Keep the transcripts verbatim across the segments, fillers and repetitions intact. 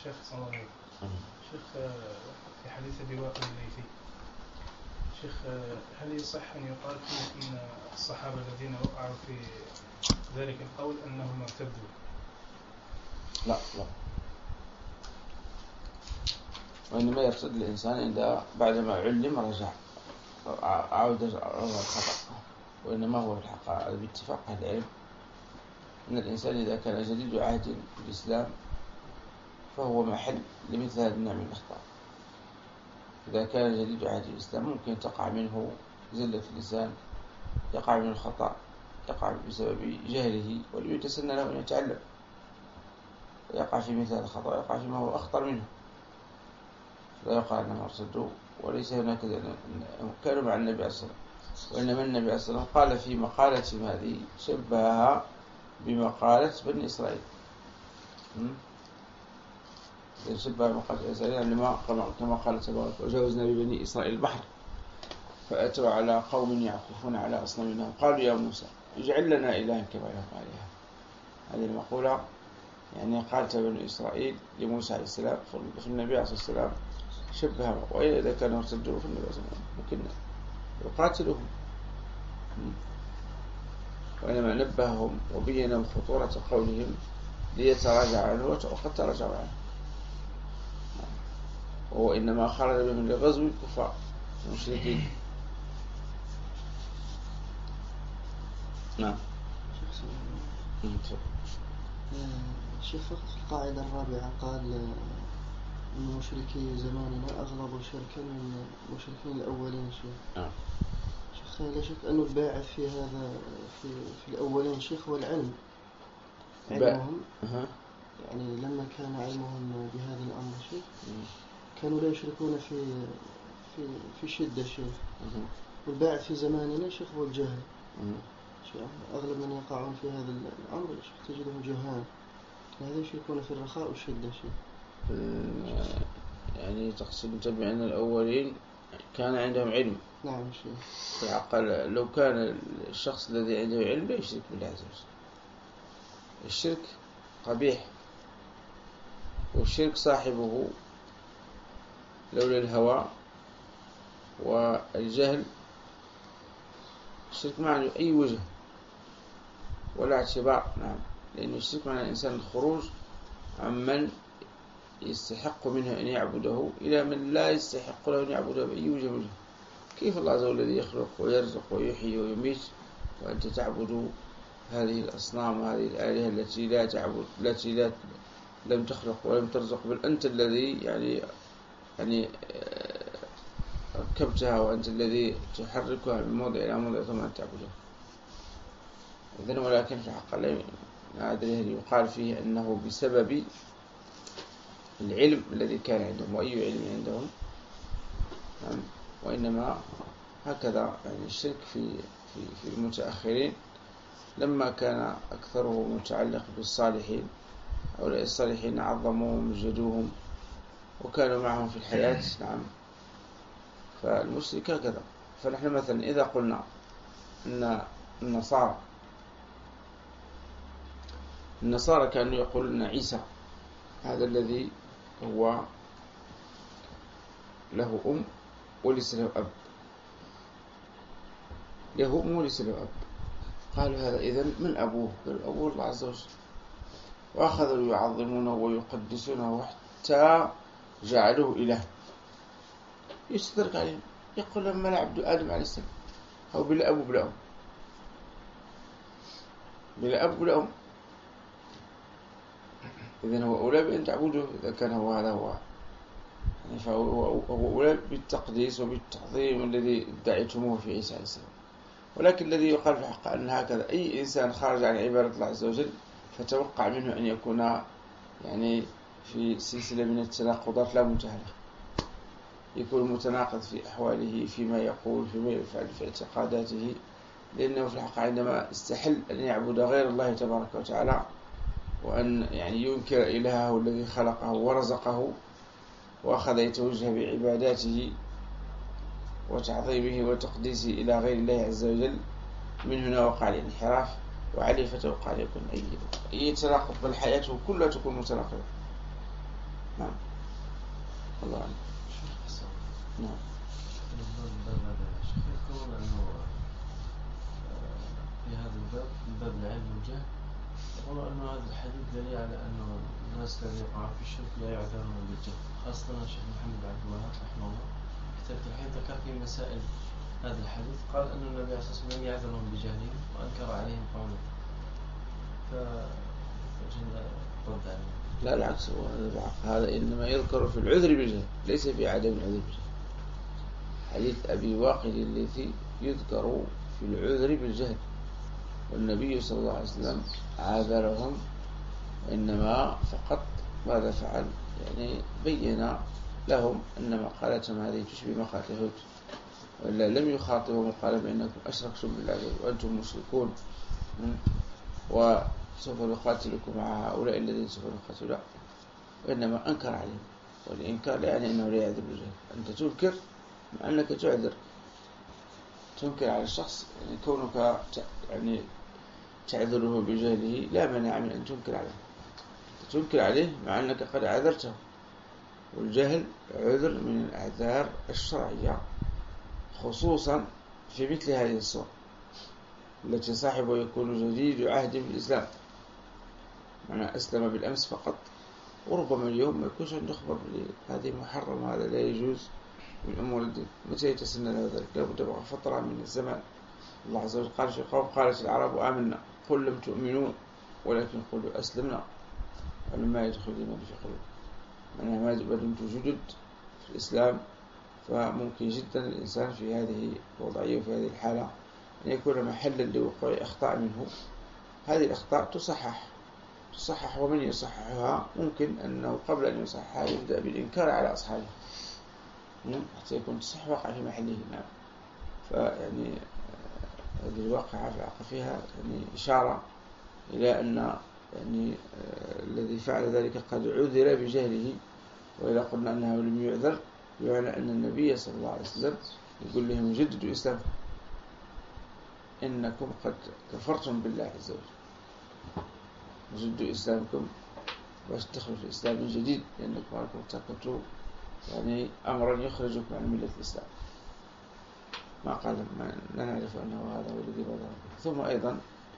شيخ صلى الله عليه وسلم. شيخ في حديث أبي واقد الليثي، شيخ هل يصح أن يقال فيه إن الصحابة الذين وقعوا في ذلك القول أنهم ارتدوا؟ لا لا، وإنما يرتد الإنسان عند بعدما علم رجع عودة الخطأ، وإنما هو الحق باتفاق أهل العلم أن الإنسان إذا كان جديد عهد بالإسلام فهو محل لمثل هذه النوع من الأخطاء. إذا كان جديد عهد الإسلام ممكن تقع منه زلة اللسان، يقع منه الخطأ، يقع بسبب جهله ولم يتسنى له أن يتعلم، يقع في مثل هذا الخطأ، يقع فيما هو أخطر منه، لا يقع أنهم ارتدوا. وليس هناك كانوا مع النبي عليه الصلاة والسلام، وإنما النبي عليه الصلاة والسلام قال في مقالة هذه شبهها بمقالة بني إسرائيل، شبه مقالة إسرائيل لما كما قال تبارك وجاوزنا ببني إسرائيل البحر فأتوا على قوم يعكفون على أصنام لهم قالوا يا موسى اجعل لنا إلها كما لهم آلهة. هذه المقولة يعني قالت بني إسرائيل لموسى عليه السلام، فالنبي عليه الصلاة والسلام شبهها، وإذا كانوا ارتدوا فالنبي عليه الصلاة والسلام ممكن يقاتلهم، وإنما نبههم وبينهم خطورة قولهم ليتراجع عنه وقد تراجعوا عنه، وإنما خرج بهم لغزو الكفار المشركين. نعم. شيخ القاعدة الرابعة قال من مشركي زماننا أغلب شركا من المشركين الأولين. شيخ آه. شيخ لا شك أنه الباعث في هذا في, في الأولين شيخ هو العلم، علمهم أه. يعني لما كان علمهم بهذا الأمر شيخ كانوا لا يشركون في في في شدة شيخ. أه. والباعث في زماننا شيخ هو الجهل. أه. شيخ أغلب من يقعون في هذا الأمر شيخ تجدهم جهال، هذا يشركون في الرخاء والشدة شيخ. يعني تقصد تبع أن الأولين كان عندهم علم. نعم شيخ. العقل لو كان الشخص الذي عنده علم لا يشرك بالله عز وجل. الشرك قبيح، والشرك صاحبه لولا الهوى والجهل الشرك معنى أي وجه ولا اعتبار. نعم، لأن الشرك معنى الإنسان الخروج عمن يستحق منه أن يعبده إلى من لا يستحق له أن يعبده بأي وجه وجه. كيف الله عز وجل الذي يخلق ويرزق ويحيي ويميت وأنت تعبد هذه الأصنام وهذه الآلهة التي لا تعبد، التي لا لم تخلق ولم ترزق، بل أنت الذي يعني يعني ركبتها وأنت الذي تحركها من موضع إلى موضع ثم أن تعبدها. إذن ولكن في حق الله ما أدري هل يقال فيه أنه بسبب العلم الذي كان عندهم، وأي علم عندهم، وإنما هكذا يعني الشرك في في في المتأخرين لما كان أكثره متعلق بالصالحين أو الصالحين عظموهم وجدوهم وكانوا معهم في الحياة. نعم، فالمشرك هكذا. فنحن مثلا إذا قلنا أن النصارى النصارى كانوا يقولون عيسى هذا الذي هو له أم وليس له أب، له أم وليس له أب، قالوا هذا إذن من أبوه؟ قالوا أبوه الله عز وجل، وأخذوا يعظمونه ويقدسونه حتى جعلوه إله. يستدرك عليهم يقول لما لعبد آدم عليه السلام هو بلا أب وبلا أم، بلا أب وبلا أم، إذن هو أولى بأن تعبده إذا كان هو هذا هو، يعني فهو أولى بالتقديس وبالتعظيم الذي ادعيتموه في عيسى عليه السلام. ولكن الذي يقال في الحق أن هكذا أي إنسان خارج عن عبادة الله عز وجل فتوقع منه أن يكون يعني في سلسلة من التناقضات لا منتهى له، يكون متناقض في أحواله، فيما يقول، فيما يفعل، في اعتقاداته، لأنه في الحق عندما استحل أن يعبد غير الله تبارك وتعالى وأن يعني ينكر إلهه الذي خلقه ورزقه وأخذ يتوجه بعباداته وتعظيمه وتقديسه إلى غير الله عز وجل، من هنا وقع الانحراف، وعليه فتوقع أن يكون أي أي تناقض، بل حياته كلها تكون متناقضة. نعم الله أعلم. نعم. يذكرون أنه في هذا الباب من باب العلم والجهل يقولون أنه هذا الحديث دليل على أنه الناس الذين يقعون في الشرك لا يعذرون بالجهل، خاصة الشيخ محمد بن عبد الوهاب رحمه الله كتاب التوحيد ذكر في مسائل هذا الحديث قال أن النبي عليه الصلاة والسلام يعذرهم بجهلهم وأنكر عليهم قوله، فجل رد عليهم. لا العكس، هذا إنما يذكر في العذر بالجهل ليس في عدم العذر بالجهل. حديث أبي واقد الذي يذكر في العذر بالجهل، والنبي صلى الله عليه وسلم عاذرهم، إنما فقط ماذا فعل؟ يعني بين لهم أن مقالتهم هذه تشبه مقالة اليهود، وإلا لم يخاطبهم وقال بأنكم أشركتم بالله وأنتم مشركون وسوف نقاتلكم مع هؤلاء الذين سوف نقاتلوا، وإنما أنكر عليهم. والإنكار لا يعني أنه لا يعذر بالجهل، أنت تنكر مع أنك تعذر، تنكر على الشخص يعني كونك يعني تعذره بجهله لا مانع من أن تنكر عليه، تنكر عليه مع أنك قد عذرته. والجهل عذر من الأعذار الشرعية، خصوصا في مثل هذه الصور التي صاحبه يكون جديد عهد بالإسلام، معنى أسلم بالأمس فقط، وربما اليوم ما يكونش عنده خبر هذه محرم وهذا لا يجوز من أمور الدين. متى يتسنى له ذلك؟ لابد من فترة من الزمان. الله عز وجل قال في قوم قالت العرب آمنا قل لم تؤمنوا ولكن قلوا أسلمنا ولما يدخل الإيمان في قلوب، معنى ما دمتم جدد في الإسلام فممكن جدا الإنسان في هذه الوضعية وفي هذه الحالة أن يكون محلا لوقوع أخطاء منه. هذه الأخطاء تصحح تصحح ومن يصححها ممكن أنه قبل أن يصححها يبدأ بالإنكار على أصحابه حتى يكون تصحيح واقع في محله. نعم. فيعني هذه الواقعة فيها يعني إشارة إلى أن يعني الذي فعل ذلك قد عذر بجهله، وإذا قلنا أنه لم يعذر يعني أن النبي صلى الله عليه وسلم يقول لهم جددوا إسلامكم إنكم قد كفرتم بالله عز وجل، جددوا إسلامكم باش تدخلوا في الإسلام من جديد، لأنكم ارتكبتوا يعني أمرا يخرجكم عن ملة الإسلام. ما قال ما لا نعرف أنه هذا هو الذي بدأ. ثم أيضا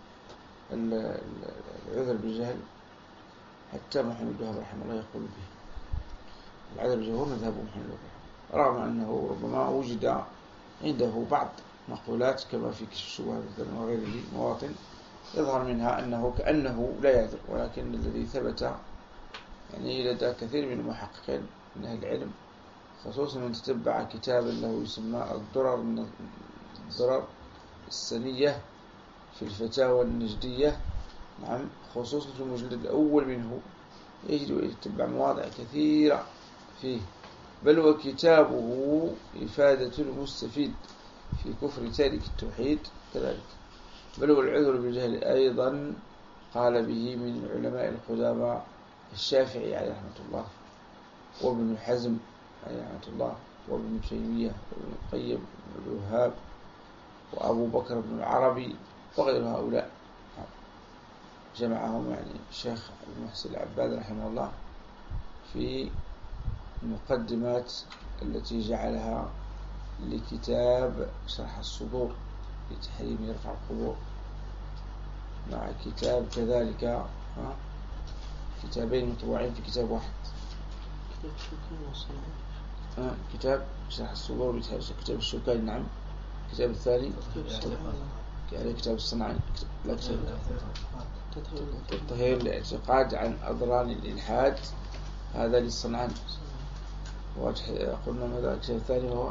العذر بالجهل حتى محمد بن رحمه الله يقول به العذر بالجهل هو مذهب محمد بن، رغم أنه ربما وجد عنده بعض مقولات كما في كشف الشبهات وغيره مواطن يظهر منها أنه كأنه لا يعذر، ولكن الذي ثبت يعني لدى كثير من المحققين من أهل العلم، خصوصا من تتبع كتابا له يسمى الضرر من الضرر السنية في الفتاوى النجدية، نعم، خصوصا في المجلد الأول منه يجد ويتبع مواضع كثيرة فيه، بل وكتابه إفادة المستفيد في كفر تارك التوحيد كذلك، بل هو العذر بالجهل أيضا قال به من علماء القدامى الشافعي عليه رحمة الله، وابن حزم عليه رحمة الله، وابن تيمية، وابن القيم، وابن الوهاب، وأبو بكر بن العربي وغير هؤلاء، جمعهم يعني الشيخ المحسن العباد رحمه الله في المقدمات التي جعلها لكتاب شرح الصدور في تحريم يرفع القبور، مع كتاب كذلك كتابين مطبوعين في كتاب واحد، آه كتاب شرح الصدور كتاب الشوكاني، نعم، كتاب الثاني يعني كتاب الصنعاني، لا كتاب التطهير الاعتقاد عن أضرار الإلحاد هذا للصنعاني، وقلنا ماذا الكتاب الثاني هو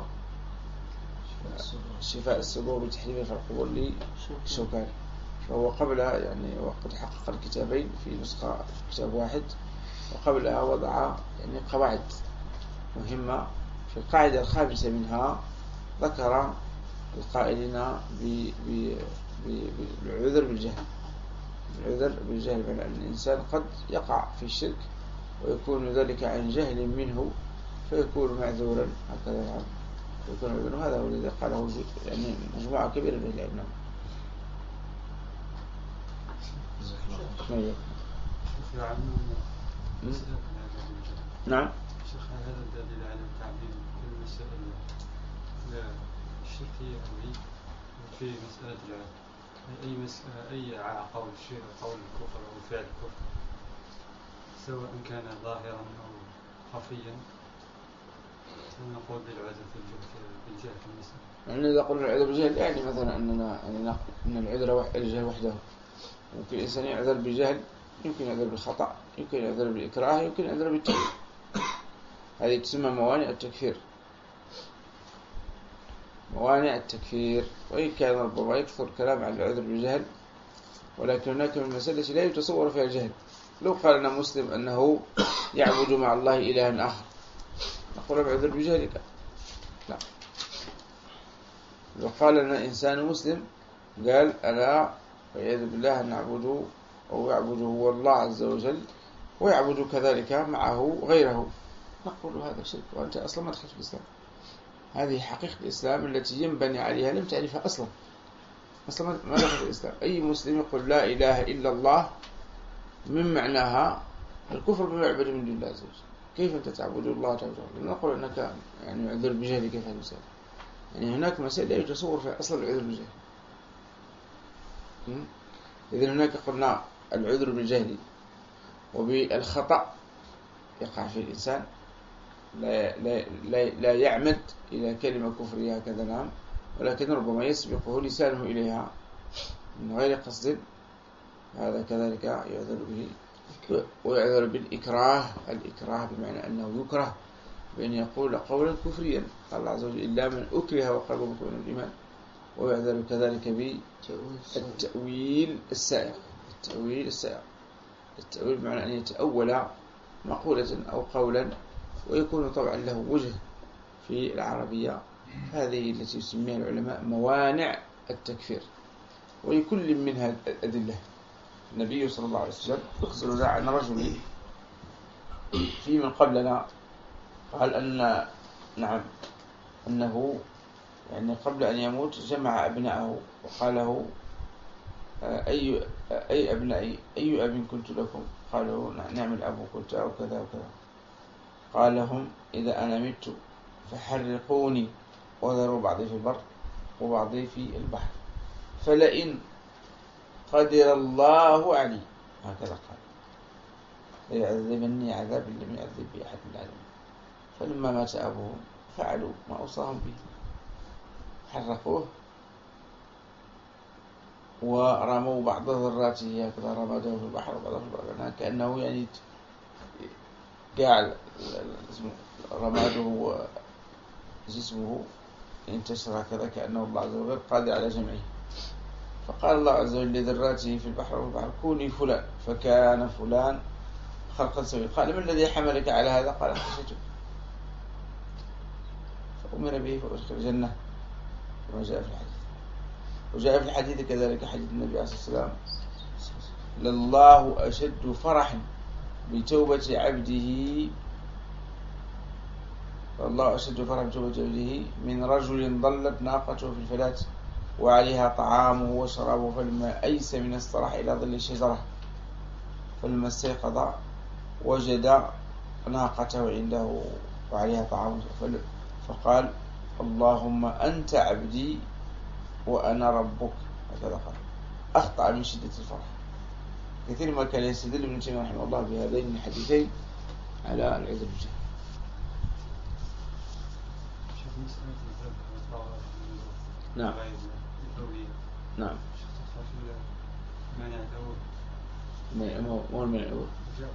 شفاء الصدور بتحريم يرفع القبور للشوكاني، فهو قبلها يعني وقد حقق الكتابين في نسخة في كتاب واحد، وقبلها وضع يعني قواعد مهمة. في القاعدة الخامسة منها ذكر القائلين بالعذر بالجهل، العذر بالجهل بأن الإنسان قد يقع في الشرك ويكون ذلك عن جهل منه فيكون معذورا هكذا، نعم، يكون معذورا. هذا هو الذي قاله يعني مجموعة كبيرة من العلماء. نعم. شيخ هذا الدليل على التعديل في المسائل الشركية هذه في مسألة العلم أي مسألة أي قول الشيء قول الكفر أو فعل الكفر سواء كان ظاهرا أو خفيا نقول بالعذر بالجهل في المسألة. يعني إذا قلنا العذر بالجهل يعني مثلا أننا يعني أن العذر الجهل وحده. ممكن الإنسان يعذر بجهل، يمكن يعذر بالخطأ، يمكن يعذر بالإكراه، يمكن يعذر بالتأويل. هذه تسمى موانع التكفير. موانع التكفير. وإن كان ربما يكثر كلام عن العذر بالجهل، ولكن هناك من المسألة لا يتصور فيها الجهل. لو قال لنا مسلم أنه يعبد مع الله إلها آخر نقول بعذر بجهلك. لا. لو قال لنا إنسان مسلم قال أنا والعياذ بالله نعبده أو يعبده هو الله عز وجل ويعبد كذلك معه غيره، نقول هذا شرك وأنت أصلا ما دخلت في الإسلام. هذه حقيقة الإسلام التي ينبني عليها لم تعرفها أصلا. أصلا ما دخلت في الإسلام. أي مسلم يقول لا إله إلا الله من معناها الكفر بما يعبد من دون الله عز وجل. كيف أنت تعبد الله تعالى؟ نقول أنك يعني يعذر بجهلك في هذه المسألة. يعني هناك مسائل لا يتصور فيها أصلا العذر بالجهل. إذن هناك قلنا العذر بالجهل وبالخطأ يقع في الإنسان لا, لا, لا, لا يعمد إلى كلمة كفرية هكذا نعم، ولكن ربما يسبقه لسانه إليها من غير قصد، هذا كذلك يعذر به. ويعذر بالإكراه. الإكراه بمعنى أنه يكره بأن يقول قولا كفريا، قال الله عز وجل إلا من أكره وقلبه مطمئن بالإيمان. ويعذر كذلك بالتأويل السائغ. التأويل السائغ التأويل بمعنى أن يتأول مقولة أو قولا ويكون طبعا له وجه في العربية. هذه التي يسميها العلماء موانع التكفير، ولكل منها الأدلة. النبي صلى الله عليه وسلم يخبرنا عن رجل في من قبلنا قال أن نعم أنه يعني قبل أن يموت جمع أبنائه وقال له أي أي أبنائي أي أب كنت لكم؟ قالوا نعم الأب كنت أو كذا وكذا. قال لهم إذا أنا مت فحرقوني وذروا بعضي في البر وبعضي في البحر، فلئن قدر الله علي هكذا قال ليعذبني عذاب لم يعذب به أحد من العالمين. فلما مات أبوهم فعلوا ما أوصاهم به، حرقوه ورموا بعض ذراته هكذا، رماده في البحر وبعضه في البحر، كأنه يعني جعل رماده وجسمه انتشر هكذا كأنه الله عز وجل قادر على جمعه. فقال الله عز وجل لذراته في البحر والبحر كوني فلان، فكان فلان خلقا سويا. قال ما الذي حملك على هذا؟ قال خشيت. فأمر به فأدخل الجنة كما جاء في الحديث. وجاء في الحديث كذلك حديث النبي عليه الصلاة والسلام لله أشد فرحا بتوبة عبده والله أشد فرحا بتوبة عبده من رجل ضلت ناقته في الفلاة وعليها طعامه وشرابه، فلما أيس من الصراح إلى ظل الشجرة فلما استيقظ وجد ناقته عنده وعليها طعامه فقال اللهم أنت عبدي وأنا ربك، هكذا قال. أخطأ من شدة الفرح. كثير ما كان يستدل ابن تيمية رحمه الله بهذين الحديثين على العذر بالجهل. نعم نعم. ما هو المانع الأول؟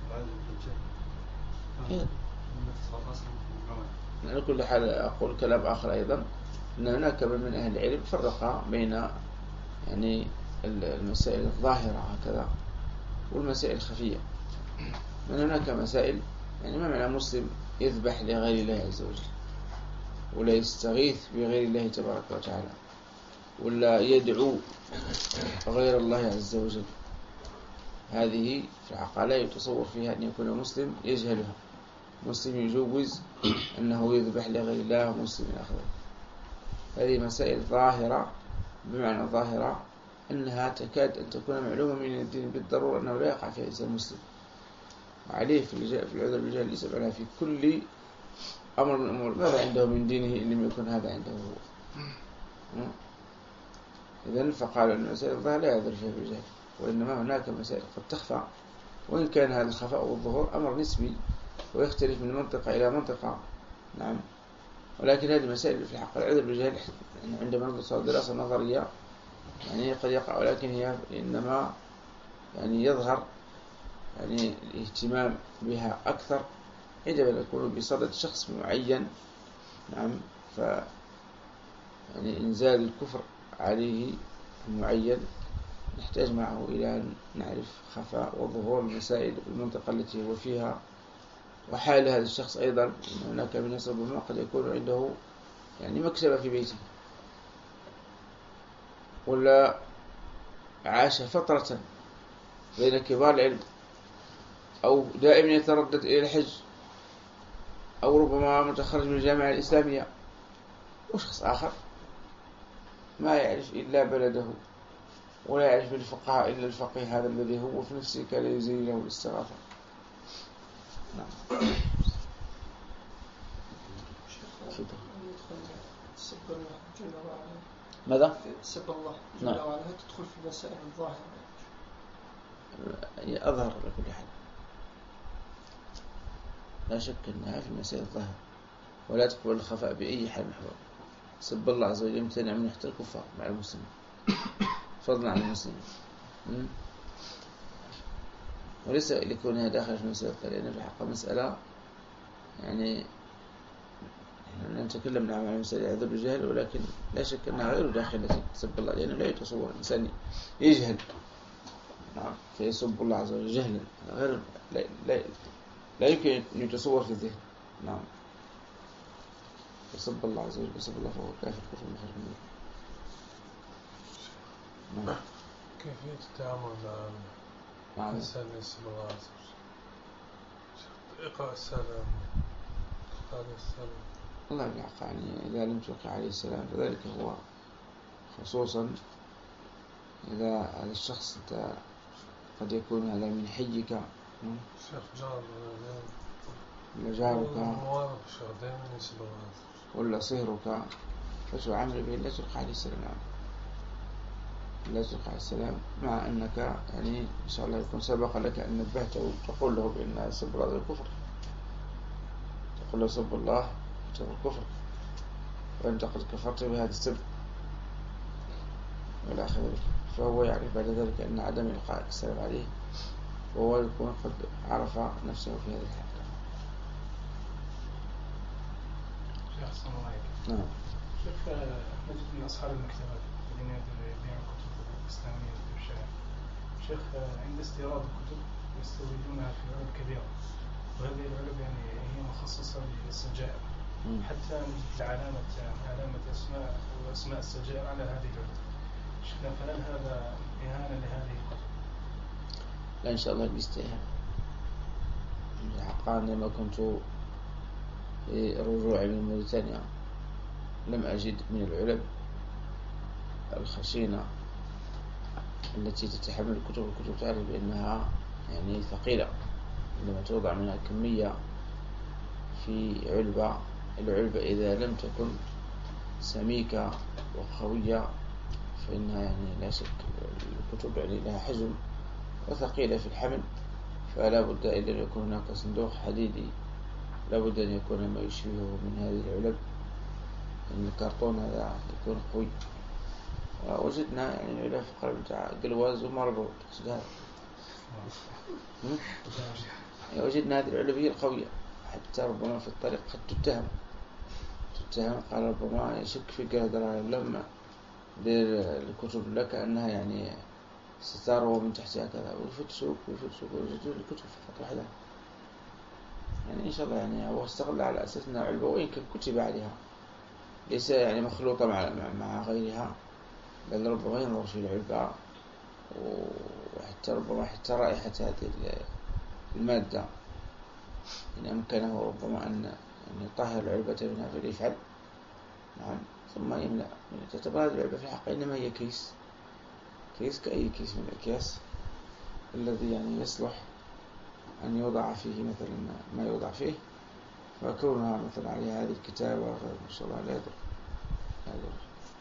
على كل حال أقول كلام آخر أيضا، أن هناك من أهل العلم فرق بين يعني المسائل الظاهرة هكذا والمسائل الخفية. من هناك مسائل يعني ما معنى مسلم يذبح لغير الله عز وجل ولا يستغيث بغير الله تبارك وتعالى ولا يدعو غير الله عز وجل. هذه في العقل لا يتصور فيها أن يكون مسلم يجهلها. مسلم يجوز أنه يذبح لغير الله مسلم آخر. هذه مسائل ظاهرة، بمعنى ظاهرة أنها تكاد أن تكون معلومة من الدين بالضرورة أنه لا يقع فيها إنسان مسلم. عليه في العذر بالجهل ليس عليها في كل أمر من الأمور. ماذا عنده من دينه إن لم يكن هذا عنده هو؟ إذن فقالوا أن مسائل الظاهر لا يعذر فيها بالجهل، وإنما هناك مسائل قد تخفى، وإن كان هذا الخفاء والظهور أمر نسبي ويختلف من منطقة إلى منطقة. نعم. ولكن هذه المسائل في الحق العذر بالجهل عندما ندرس دراسة نظرية يعني قد يقع، ولكن هي إنما يعني يظهر يعني الاهتمام بها أكثر عندما يكون بصدد شخص معين. نعم. ف يعني إنزال الكفر عليه المعين نحتاج معه إلى أن نعرف خفاء وظهور المسائل المنطقة التي هو فيها، وحال هذا الشخص أيضا. إن هناك من الناس ربما قد يكون عنده يعني مكتبة في بيته، ولا عاش فترة بين كبار العلم، أو دائما يتردد إلى الحج، أو ربما متخرج من الجامعة الإسلامية، وشخص آخر ما يعرف إلا بلده ولا يعرف الفقهاء إلا الفقيه هذا الذي هو في نفسه كان يزيل له الاستغاثة. نعم. ماذا؟ سب الله جل نعم. وعلا تدخل في مسائل الظاهرة، أظهر لكل حال، لا شك أنها في مسائل الظاهر، ولا تقبل الخفاء بأي حال محور. سب الله عز وجل يمتنع من حتى الكفار مع المسلمين فضلا عن المسلمين، وليس لكونها داخل في مسألة، لأن في الحق مسألة يعني نحن نتكلم نعم عن مسألة عذر بالجهل، ولكن لا شك أنها غير داخلة سب الله، لأنه لا يتصور الإنسان يجهل نعم فيسب الله عز وجل جهلا غير لا, لا, لا يمكن أن يتصور في الذهن. نعم. يسب الله عز وجل يسب الله فهو كافر كفر مخرج منه. نعم. كيفية التعامل مع الإنسان يسب الله عز وجل؟ إقراء السلام إقراء السلام الله بالحق يعني إذا لم تلقى عليه السلام فذلك هو، خصوصا إذا هذا الشخص قد يكون هذا من حيك شيخ جار ولا جارك ولا صهرك، فتعامل به لا تلقى عليه السلام، لا تلقى عليه السلام، مع أنك يعني إن شاء الله يكون سبق لك أن نبهته وتقول له بأن سب الله الكفر، تقول له سب الله الكفر وأنت قد كفرت بهذا السب ولا أخذ بك، فهو يعرف بعد ذلك أن عدم إلقاء السلام عليه وهو يكون قد عرف نفسه في هذه الحالة. شيخ السلام عليكم. نعم. شيخ نجد من أصحاب المكتبات الذين يبيعون الكتب الإسلامية في الشارع، شيخ عند استيراد الكتب يستوردونها في علب كبيرة، وهذه العلب يعني هي مخصصة للسجائر، حتى نجد علامة علامة أسماء وأسماء السجائر على هذه العلب. شيخنا فهل هذا إهانة لهذه الكتب؟ لا إن شاء الله بيستيها. حقا لما كنت في رجوعي من موريتانيا لم أجد من العلب الخشينة التي تتحمل الكتب، الكتب تعرف بأنها يعني ثقيلة عندما توضع منها كمية في علبة، العلبة إذا لم تكن سميكة وقوية فإنها يعني لا شك الكتب يعني لها حجم وثقيلة في الحمل، فلا بد إلا أن يكون هناك صندوق حديدي، لا بد أن يكون ما يشبهه من هذه العلب، إن الكرتون هذا يكون قوي. وجدنا يعني العلب في قلب بتاع قلواز ومربو تقصد هذا، وجدنا هذه العلب هي القوية، حتى ربما في الطريق قد تتهم تتهم قال ربما يشك في قدرها لما بالكتب لك أنها يعني ستار ومن تحتها كذا، ويفتشوك ويفتشوك ويجدوا الكتب فقط وحدها. يعني إن شاء الله يعني هو استغل على أساس أنها علبة وإن كان كتب عليها ليس يعني مخلوطة مع مع غيرها، بل ربما ينظر في العلبة وحتى ربما حتى رائحة هذه المادة إن أمكنه ربما أن يطهر العلبة منها فليفعل. نعم. ثم يملأ. تعتبر هذه العلبة في الحقيقة إنما هي كيس كيس كأي كيس من الأكياس الذي يعني يصلح أن يوضع فيه مثلا ما يوضع فيه، فكونها مثلا على هذه الكتابة وغير ما شاء الله لا يضر لا يضر.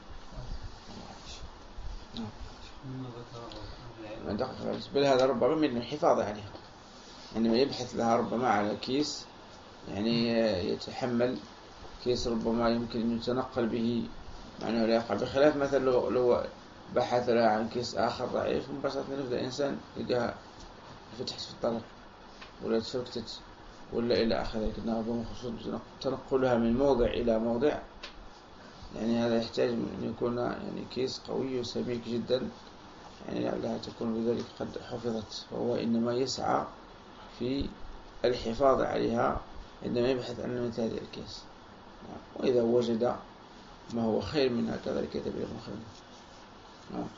نعم. دقق بل هذا ربما من الحفاظ عليها، عندما يعني يبحث لها ربما على كيس يعني يتحمل كيس ربما يمكن أن يتنقل به معناه لا يقع، بخلاف مثلا لو, لو بحث لها عن كيس آخر ضعيف مباشرة يبدأ إنسان يلقاها فتحت في الطرف ولا تفكتت ولا إلى آخره، لكنها ربما خصوصا تنقلها من موضع إلى موضع، يعني هذا يحتاج أن يكون يعني كيس قوي وسميك جدا، يعني لعلها تكون بذلك قد حفظت، فهو إنما يسعى في الحفاظ عليها عندما يبحث عن مثل هذه الكيس، وإذا وجد ما هو خير منها كذلك يتبع خير. نعم.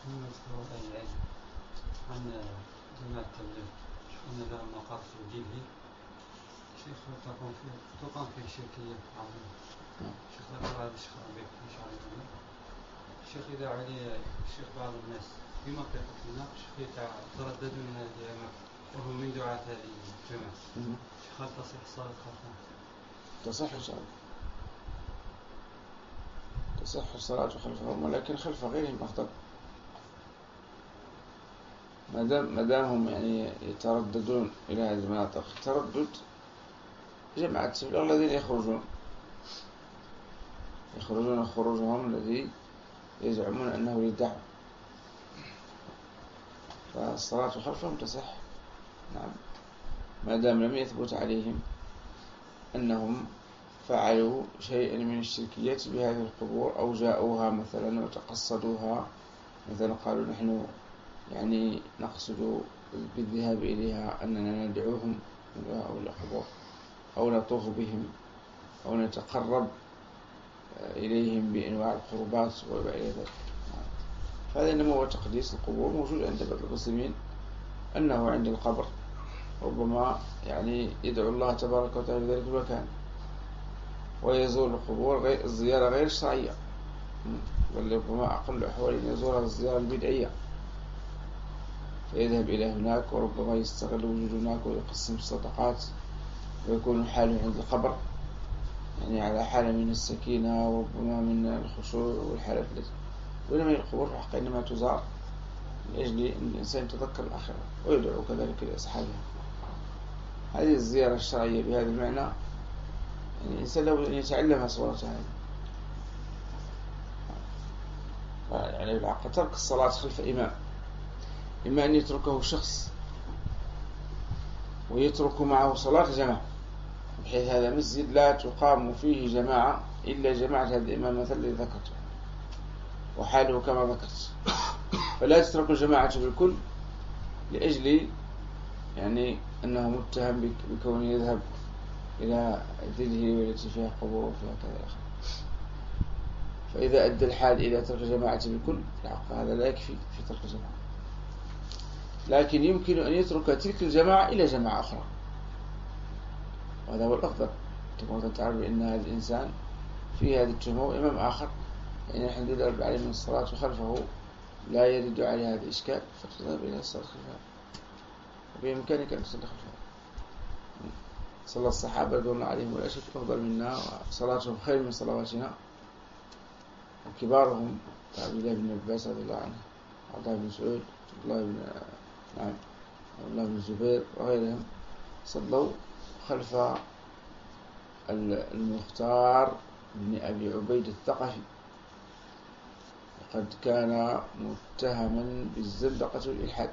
عن جماعة التبليغ أن لها مقر في الجبهة شيخ تقوم فيه تقام فيه شركية عظيمة. شيخ ذكر هذا الشيخ ربيع إن شاء الله. الشيخ إذا علي الشيخ بعض الناس في منطقتنا شيخ يترددون من هذه الأماكن وهم من دعاة هذه الجماعة. شيخ هل تصح الصلاة خلفهم؟ تصح الصلاة تصح الصلاة خلفهم، ولكن خلف غيرهم أفضل، ما دام ما دام هم يعني يترددون إلى هذه المناطق. تردد جماعة التبليغ الذين يخرجون يخرجون خروجهم الذي يزعمون أنه للدعوة، فالصلاة خلفهم تصح. نعم، ما دام لم يثبت عليهم أنهم فعلوا شيئا من الشركيات بهذه القبور أو جاءوها مثلا وتقصدوها، مثلا قالوا نحن يعني نقصد بالذهاب إليها أننا ندعوهم من هؤلاء القبور أو نطوف بهم أو نتقرب إليهم بأنواع القربات وما إلى ذلك. فهذا إنما هو تقديس القبور موجود عند بعض المسلمين، أنه عند القبر ربما يعني يدعو الله تبارك وتعالى في ذلك المكان ويزور القبور غير الزيارة غير الشرعية، بل ربما أقل أحوال يزورها الزيارة البدعية، فيذهب إلى هناك وربما يستغل وجود هناك ويقسم الصدقات ويكون حاله عند القبر يعني على حالة من السكينة وربما من الخشوع والحالة التي، وإنما القبور في الحقيقة إنما تزار من أجل أن الإنسان يتذكر الآخرة ويدعو كذلك لأصحابها. هذه الزيارة الشرعية بهذا المعنى يعني الإنسان له أن يتعلمها صورة هذه. يعني العقل ترك الصلاة خلف إمام، إما أن يتركه شخص ويترك معه صلاة جماعة، بحيث هذا مسجد لا تقام فيه جماعة إلا جماعة هذا الإمام مثل الذي ذكرته وحاله كما ذكرت، فلا تترك الجماعة بالكل لأجل يعني أنه متهم بكونه يذهب إلى ذله والتي فيها قبور وفيها كذا آخر. فإذا أدى الحال إلى ترك الجماعة بالكل هذا لا يكفي في ترك الجماعة، لكن يمكن أن يترك تلك الجماعة إلى جماعة أخرى، وهذا هو الأفضل. تكون تعرف بأن هذا الإنسان في هذه التهمة إمام آخر يعني الحمد لله رب العالمين الصلاة خلفه لا يرد على هذا الإشكال، فتذهب إلى الصلاة خلفها وبإمكانك أن تصلي خلفها. صلى الصحابة رضي الله عليهم ولا شك أفضل منا وصلاتهم خير من صلواتنا، وكبارهم عبد الله بن عباس رضي الله عنه، عبد الله بن مسعود، عبد الله بن نعم عبد الله بن الزبير وغيرهم صلوا خلف المختار بن أبي عبيد الثقفي، وقد كان متهما بالزندقة والإلحاد.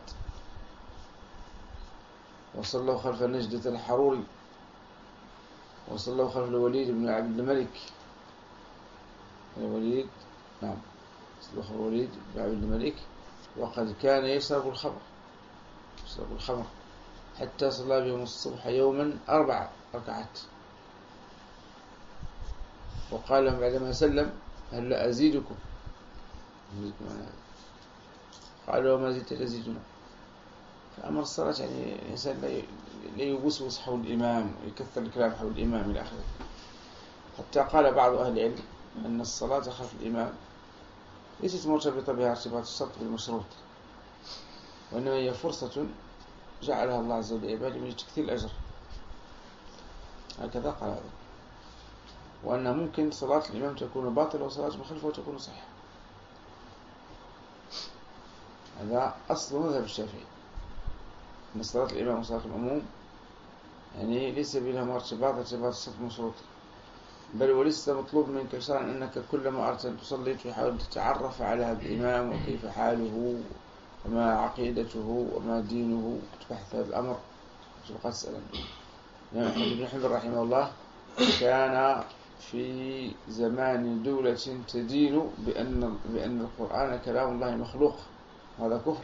وصلوا خلف نجدة الحروري، وصلوا خلف الوليد بن عبد الملك الوليد نعم صلوا خلف الوليد بن عبد الملك، وقد كان يشرب الخمر يشرب الخمر حتى صلى بهم الصبح يوما أربع ركعات، وقال لهم بعدما سلم هل لا أزيدكم؟ قالوا وما زدت تزيدنا. فأمر الصلاة يعني الإنسان لا يوسوس حول الإمام ويكثر الكلام حول الإمام إلى آخره، حتى قال بعض أهل العلم أن الصلاة خلف الإمام ليست مرتبطة بها ارتباط الشرط بالمشروط، وإنما هي فرصة جعلها الله عز وجل لعباده من كثير الأجر. هكذا قال هذا. وأن ممكن صلاة الإمام تكون باطلة وصلاة من خلفه تكون صحيحة. هذا أصل مذهب الشافعي، أن صلاة الإمام وصلاة المأموم يعني ليس بينهما ارتباط ارتباط الصف مشروط، بل وليس مطلوب منك شرعا أنك كلما أردت أن تصلي تحاول تتعرف على هذا الإمام وكيف حاله وما عقيدته وما دينه، تبحث هذا الأمر تبقى تسأل عنه. الإمام أحمد بن حنبل رحمه الله كان في زمان دولة تدين بأن بأن القرآن كلام الله مخلوق، هذا كفر.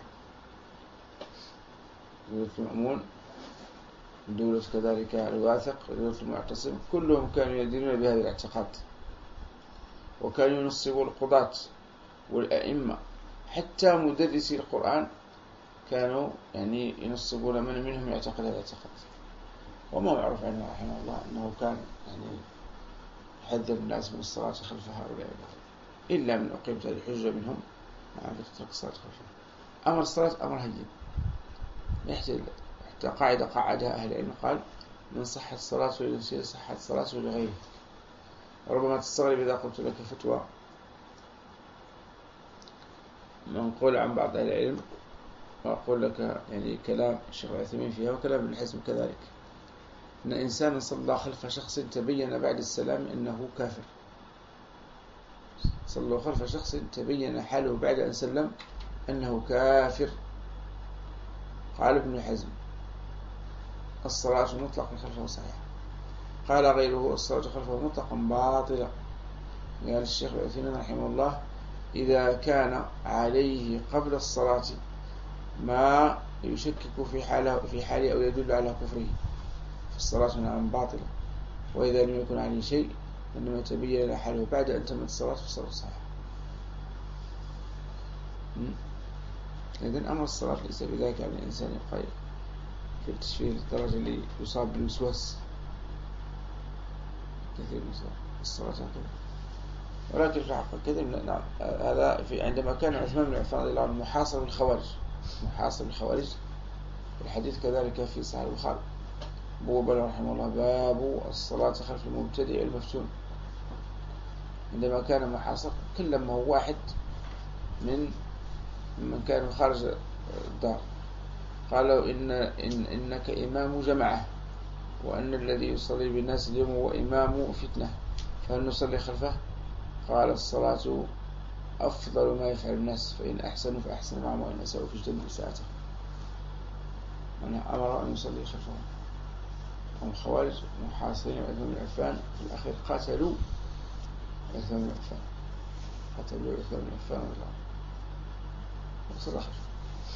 دولة المأمون، دولة كذلك الواثق، دولة المعتصم، كلهم كانوا يدينون بهذا الاعتقاد، وكانوا ينصبوا القضاة والأئمة حتى مدرسي القرآن كانوا يعني ينصبون من منهم يعتقد هذا الاعتقاد. وما معروف عنه رحمه الله أنه كان يعني يحذر الناس من الصلاة خلف هؤلاء إلا من أقيمت هذه الحجة منهم ما تترك الصلاة خلفهم. أمر الصلاة أمر هين يحتاج، حتى قاعدة قاعدها أهل العلم قال: من صحت الصلاة ولنسيه صحت الصلاة ولغيره. ربما تستغرب إذا قلت لك فتوى منقول عن بعض أهل العلم وأقول لك يعني كلام الشيخ العثيمين فيها وكلام ابن حزم كذلك، أن إنسان صلى خلف شخص تبين بعد السلام أنه كافر. صلى خلف شخص تبين حاله بعد أن سلم أنه كافر. قال ابن حزم: الصلاة مطلقا خلفه صحيحة. قال غيره: الصلاة خلفه مطلقا باطلة. قال الشيخ العثيمين رحمه الله: إذا كان عليه قبل الصلاة ما يشكك في حاله في حاله أو يدل على كفره فالصلاة نعم باطلة، وإذا لم يكن عليه شيء إنما تبين له حاله بعد أن تمت الصلاة فالصلاة صحيحة. إذن أمر الصلاة ليس بذلك على الإنسان يبقى في التشفير الدرجة اللي يصاب بالوسواس كثير من الصلاة كذا. ولكن في حق كذا نعم هذا في عندما كان عثمان بن عفان رضي الله عنه محاصر بالخوارج محاصر بالخوارج الحديث كذلك في صحيح البخاري بوب رحمه الله: باب الصلاة خلف المبتدئ المفتون. عندما كان محاصر كلما هو واحد من من كانوا خارج الدار قالوا إن, إن إنك إمام جماعة وأن الذي يصلي بالناس اليوم هو إمام فتنة، فهل نصلي خلفه؟ قال: الصلاة أفضل ما يفعل الناس، فإن أحسنوا فأحسن معهم وإن أساءوا فاجتنبوا إساءته. أنا أمر أن يصلي خلفهم. هم خوارج محاصرين عثمان بن عفان في الأخير قاتلوا عثمان بن عفان قاتلوا عثمان بن عفان رضي الله عنه وصلى خلفه.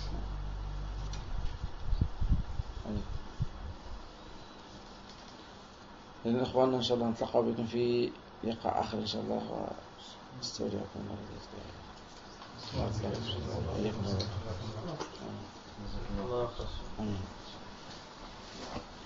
إذن إخواننا إن شاء الله نتلقى بكم في لقاء آخر إن شاء الله، واستودعكم الله الله